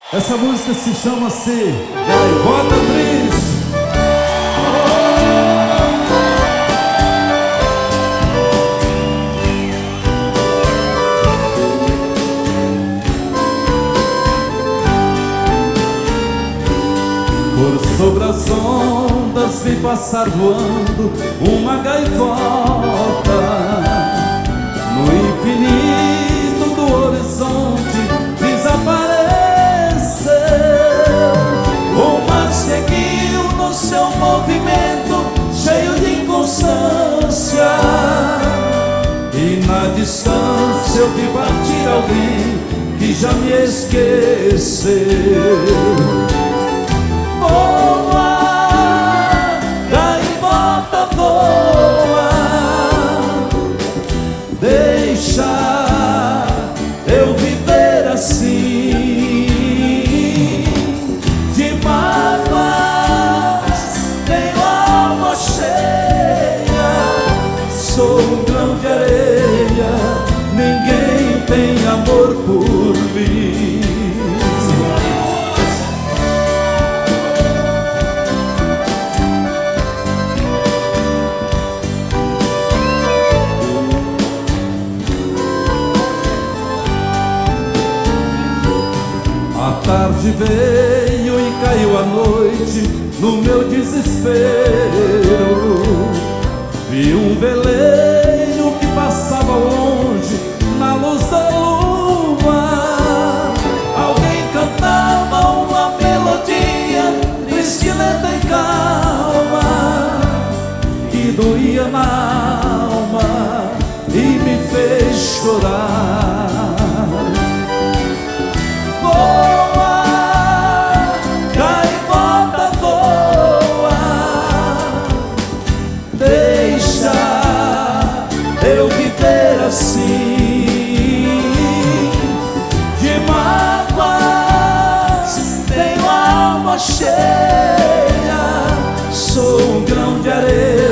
Essa música se chama-se Gaivota Triste. Por sobre as ondas vi passar voando uma gaivota. No infinito do horizonte desapareceu. O mar seguiu no seu movimento cheio de inconstância, e na distância eu vi partir alguém que já me esqueceu. Voa, gaivota, voa, deixa eu viver assim. De mágoas tenho a alma cheia, sou um grão de areia, ninguém tem amor por mim. A tarde veio e caiu a noite no meu desespero. Vi um veleiro que passava longe na luz da lua. Alguém cantava uma melodia triste, lenta e calma, que doía na alma e me fez chorar. Eu viver assim. De mágoas tenho a alma cheia, sou um grão de areia,